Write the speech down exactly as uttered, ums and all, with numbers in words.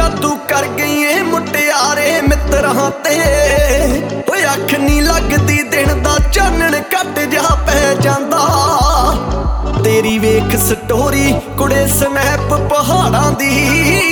ਜਾਦੂ ਕਰ ਗਈ ਏ ਮੁਟਿਆਰੇ ਮਿੱਤਰਾਂ ਤੇ। ਓਏ ਅੱਖ ਨੀ ਲੱਗਦੀ ਦਿਨ ਦਾ ਚਾਨਣ ਘੱਟ ਜਾ ਪੈ ਜਾਂਦਾ। ਤੇਰੀ ਵੇਖ ਸਟੋਰੀ ਕੁੜੇ ਸਨੈਪ ਪਹਾੜਾਂ ਦੀ